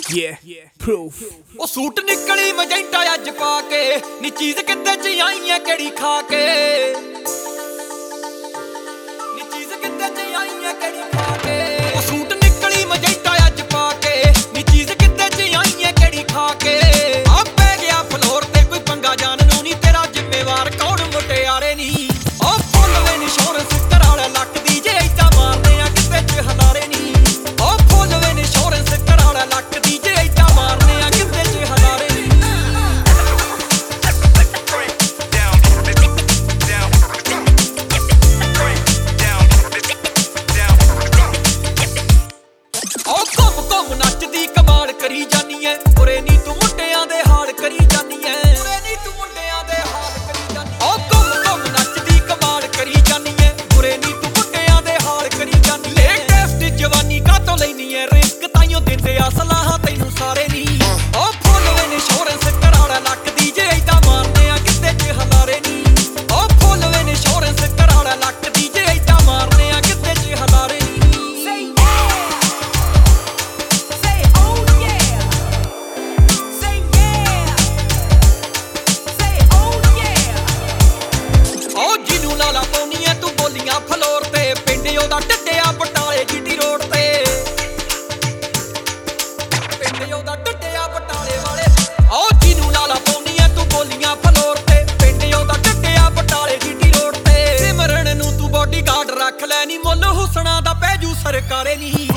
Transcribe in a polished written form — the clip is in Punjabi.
proof। ਉਹ ਸੂਟ ਨਿਕਲੀ ਮਜੈਂਟਾ ਅੱਜ ਪਾ ਕੇ ਨੀ ਚੀਜ਼ ਕਿੱਥੇ ਚ ਆਈ ਐ ਕਿਹੜੀ ਖਾ ਕੇ ਨੀ ਚੀਜ਼ ਕਿੱਥੇ ਚ ਆਈ ਐ ਕਿਹੜੀ ਖਾ ਕੇ ਉਹ ਸੂਟ ਨਿਕਲੀ ਮਜੈਂਟਾ ਅੱਜ ਪਾ ਕੇ ਨੀ ਚੀਜ਼ ਕਿੱਥੇ ਚ ਆਈ ਐ ਕਿਹੜੀ ਖਾ ਕੇ ਆ ਪੈ ਗਿਆ ਫਲੋਰ ਤੇ ਕੋਈ ਪੰਗਾ ਜਾਣ ਨੂੰ ਨੀ ਤੇਰਾ ਜ਼ਿੰਮੇਵਾਰ ਕੌਣ ਮੁਟਿਆਰੇ ਨੀ ਉਹ ਫੁੱਲ ਵੇ ਇੰਸ਼ੋਰੈਂਸ ਕਰਾਲਾ ਲੱਕ ਦੀ ਜੇ ਏਦਾਂ ਮਾਰਦੇ ਆ ਕਿਤੇ ਚ ਹਲਾਰੇ ਨੀ ਉਹ ਫੁੱਲ ਵੇ ਇੰਸ਼ੋਰੈਂਸ ਕਰਾਲਾ ਲੱਕ ਦੀ ਜੇ ਏਦਾਂ ਮਾਰਦੇ ਆ ਕਿਤੇ ਚ ਹਲਾਰੇ ਨੀ ਉਹ ਘੁੰਮ ਨੱਚਦੀ ਕਮਾਲ ਕਰੀ ਜਾਨੀ ਐ ਉਰੇ ਨੀ ਤੂੰ ਮੁੰਡਿਆਂ ਦੇ ਹਾਲ ਕਰੀ ਜਾਨੀ ਐ ਉਰੇ ਨੀ ਤੂੰ ਮੁੰਡਿਆਂ ਦੇ ਹਾਲ ਕਰੀ ਜਾਨੀ ਐ ਉਹ ਘੁੰਮ ਨੱਚਦੀ ਕਮਾਲ ਕਰੀ ਜਾਨੀ ਐ ਉਰੇ ਨੀ ਤੂੰ ਮੁੰਡਿਆਂ ਦੇ ਹਾਲ ਕਰੀ ਜਾਨੀ ਐ ਲੇਟੈਸਟ ਜਵਾਨੀ ਕਾਤੋਂ ਲੈਨੀ ਐ ਰਿਸਕ ਤਾਈਓ ਦਿੰਦੇ ਆ ਸਲਾਹਾਂ ਤੈਨੂੰ ਸਾਰੇ ਨੀ ਉਹ ਫੁੱਲ ਵੇ ਇੰਸ਼ੋਰੈਂਸ ਕਰਾਲਾ ਲੱਕ ਦੀ ਜੇ ਏਦਾਂ ਮਾਰਦੇ ਆ ਕਿਤੇ ਚ ਹਲਾਰੇ ਨੀ ਉਹ ਫੁੱਲ ਵੇ ਇੰਸ਼ੋਰੈਂਸ ਕਰਾਲਾ ਲੱਕ ਦੀ ਜੇ ਏਦਾਂ ਮਾਰਦੇ ਆ ਕਿਤੇ ਚ ਹਲਾਰੇ ਨੀ ਉਹ ਜਿਹਨੂੰ ਲਾਲਾ ਪਾਉਣੀ ਐ ਤੂੰ ਬੋਲੀਆਂ ਫਲੋਰ ਤੇ ਪਿੰਡ ਉਹਦਾ ਟੱਟਿਆ ਬਟਾਲੇ ਜੀਟੀ ਰੋਡ ਤੇ ਪਿੰਡ ਉਹਦਾ ਟੱਟਿਆ ਬਟਾਲੇ ਵਾਲੇ ਉਹ ਜਿਹਨੂੰ ਲਾਲਾ ਪਾਉਣੀ ਐ ਤੂੰ ਬੋਲੀਆਂ ਫਲੋਰ ਤੇ ਪਿੰਡ ਉਹਦਾ ਟੱਟਿਆ ਬਟਾਲੇ ਜੀਟੀ ਰੋਡ ਤੇ ਸਿਮਰਨ ਨੂੰ ਤੂੰ ਬੋਡੀਗਾਰਡ ਰੱਖ ਲੈ ਨੀ ਮੁੱਲ ਹੁਸਨਾ ਦਾ ਪੈ ਜੂ ਸਰਕਾਰੇ ਨੀ